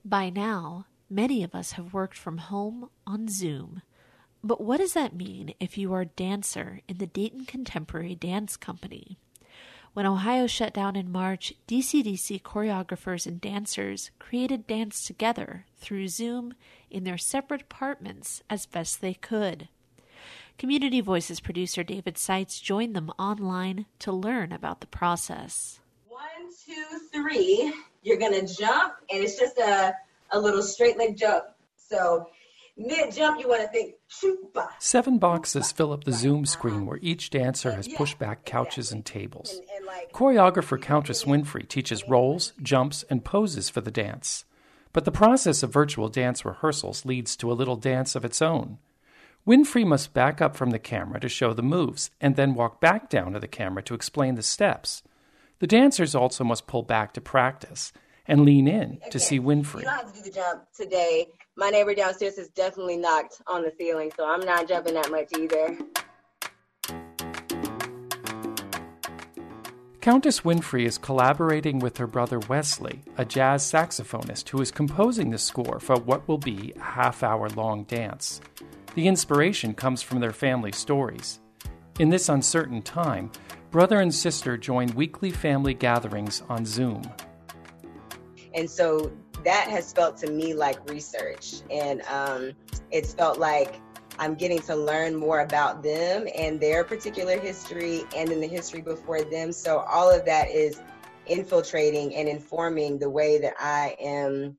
By now, many of us have worked from home on Zoom. But what does that mean if you are a dancer in the Dayton Contemporary Dance Company? When Ohio shut down in March, DC/DC choreographers and dancers created dance together through Zoom in their separate apartments as best they could. Community Voices producer David Seitz joined them online to learn about the process. 1, 2, 3. You're going to jump, and it's just a little straight leg jump. So mid-jump, you want to think, chupa. 7 boxes fill up the Zoom screen where each dancer has pushed back couches and tables. Choreographer Countess Winfrey teaches rolls, jumps, and poses for the dance. But the process of virtual dance rehearsals leads to a little dance of its own. Winfrey must back up from the camera to show the moves, and then walk back down to the camera to explain the steps. The dancers also must pull back to practice and lean in to see Winfrey. You don't have to do the jump today. My neighbor downstairs is definitely knocked on the ceiling, so I'm not jumping that much either. Countess Winfrey is collaborating with her brother Wesley, a jazz saxophonist who is composing the score for what will be a half-hour-long dance. The inspiration comes from their family stories. In this uncertain time, brother and sister join weekly family gatherings on Zoom. And so that has felt to me like research. And it's felt like I'm getting to learn more about them and their particular history and then the history before them. So all of that is infiltrating and informing the way that I am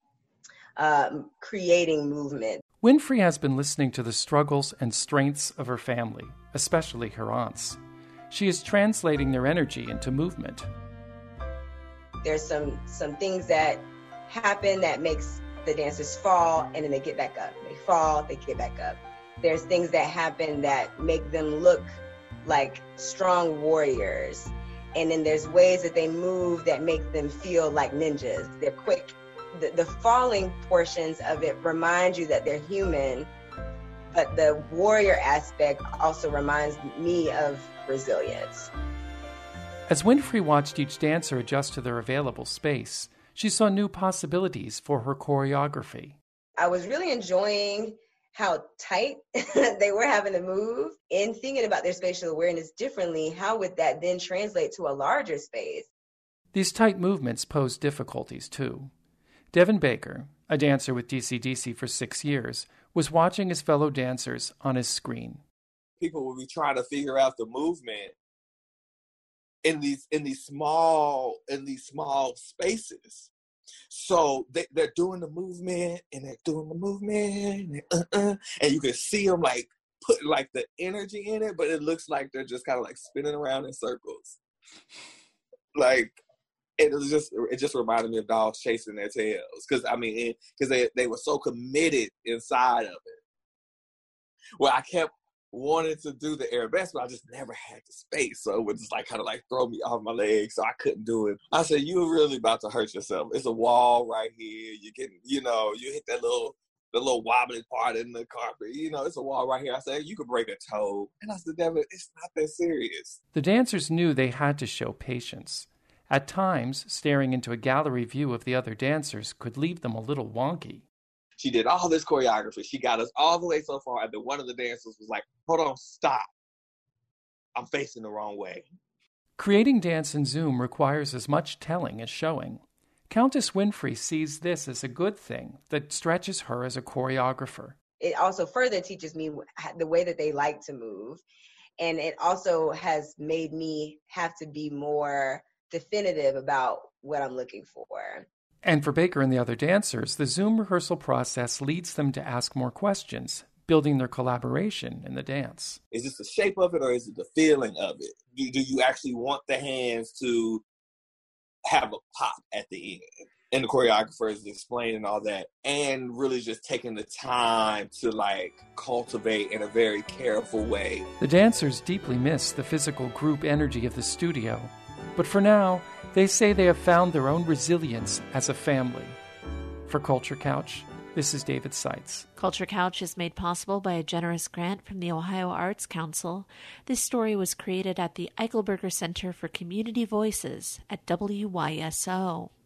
creating movement. Winfrey has been listening to the struggles and strengths of her family, especially her aunts. She is translating their energy into movement. There's some things that happen that makes the dancers fall, and then they get back up. They fall, they get back up. There's things that happen that make them look like strong warriors. And then there's ways that they move that make them feel like ninjas. They're quick. The falling portions of it remind you that they're human, but the warrior aspect also reminds me of resilience. As Winfrey watched each dancer adjust to their available space, she saw new possibilities for her choreography. I was really enjoying how tight they were having to move, and thinking about their spatial awareness differently. How would that then translate to a larger space? These tight movements pose difficulties, too. Devin Baker, a dancer with DC/DC for 6 years, was watching his fellow dancers on his screen. People will be trying to figure out the movement in these small spaces. So they're doing the movement and they're doing the movement and you can see them like put like the energy in it, but it looks like they're just kind of like spinning around in circles. Like it just reminded me of dogs chasing their tails, because they were so committed inside of it. Well, I kept wanting to do the arabesque, but I just never had the space, so it would just like kind of like throw me off my legs, so I couldn't do it. I said, "You're really about to hurt yourself. It's a wall right here. You hit that the little wobbly part in the carpet. It's a wall right here." I said, "You could break a toe," and I said, "Devin, it's not that serious." The dancers knew they had to show patience. At times, staring into a gallery view of the other dancers could leave them a little wonky. She did all this choreography. She got us all the way so far, and then one of the dancers was like, "Hold on, stop. I'm facing the wrong way." Creating dance in Zoom requires as much telling as showing. Countess Winfrey sees this as a good thing that stretches her as a choreographer. It also further teaches me the way that they like to move, and it also has made me have to be more definitive about what I'm looking for. And for Baker and the other dancers, the Zoom rehearsal process leads them to ask more questions, building their collaboration in the dance. Is this the shape of it, or is it the feeling of it? Do you actually want the hands to have a pop at the end? And the choreographer is explaining all that, and really just taking the time to like cultivate in a very careful way. The dancers deeply miss the physical group energy of the studio, but for now, they say they have found their own resilience as a family. For Culture Couch, this is David Seitz. Culture Couch is made possible by a generous grant from the Ohio Arts Council. This story was created at the Eichelberger Center for Community Voices at WYSO.